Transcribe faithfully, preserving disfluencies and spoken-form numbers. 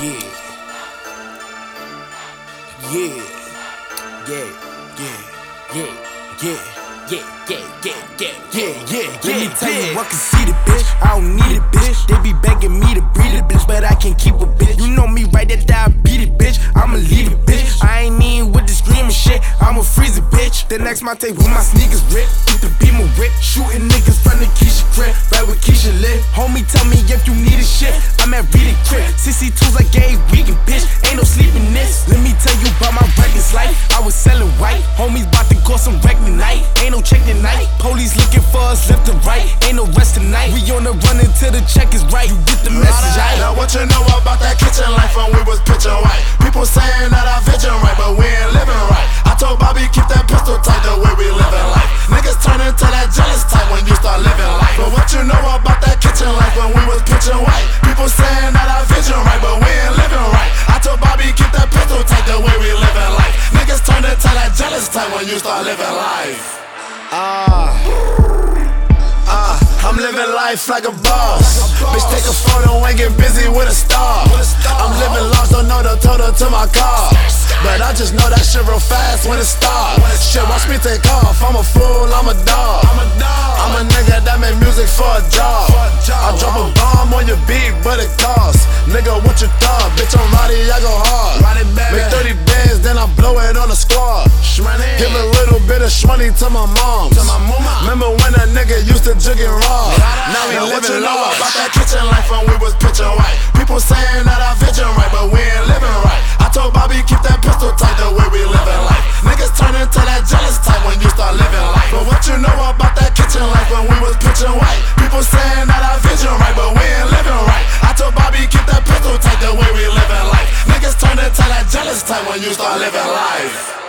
Yeah. Yeah. Yeah. Yeah. Yeah. Yeah. Yeah, yeah, yeah, yeah, yeah, yeah, yeah. Let me tell you, I can see the bitch. I don't need a bitch. They be begging me to breed a bitch, but I can't keep a bitch. You know me, right? That I beat it, bitch. I'ma leave it, bitch. I ain't mean with the screaming shit. I'ma freeze it, bitch. The next my tape with my sneakers ripped. Keep the beamer whip. Shooting niggas from the Keisha crib. Right where Keisha live. Homie, tell me if you need a shit. I'm at Read It crib. sixty-twos like gay weekend, bitch. Ain't no sleeping this. Let me tell you about my reckless life. I was selling white. Homies bout to go some wreck tonight. Ain't no check tonight. Police looking for us left and right. Ain't no rest tonight. We on the run until the check is right. You get the message, right? Now what you know about that kitchen life when we was pitching white? People saying that I vision right, but we ain't living right. I told Bobby keep that pistol tight the way we living life. Niggas turn into that jealous type when you start living life. But what you know about that kitchen life when we was pitching white? People saying that I vision right, but we ain't living right. I told Bobby keep that pistol tight the way we living life. Niggas turn into that jealous type when you start living life. Ah, uh, uh, I'm living life like a boss. Bitch, take a photo and get busy with a star. I'm living lost, don't know the total to my car, but I just know that shit real fast when it starts. Shit, watch me take off. I'm a fool, I'm a dog. I'm a nigga that make music for a job. I drop a bomb on your beat, but it costs. Nigga, what you thought? Bitch, I'm Roddy, I go hard. Make thirty bands, then I blow it on the squad. Give a little bit of shmoney to my moms. Remember when a nigga used to jug and raw? Now we living large. About that kitchen life when we was pitching white. People saying that I vision right, but we ain't living right. I told Bobby keep that pistol tight the way we living life. Niggas turn into that jealous type when you start living life. But what you know about that kitchen life when we was pitching white? People saying that I vision right, but we ain't living right. I told Bobby keep that pistol tight the way we living life. Niggas turn into that jealous type when you start living life.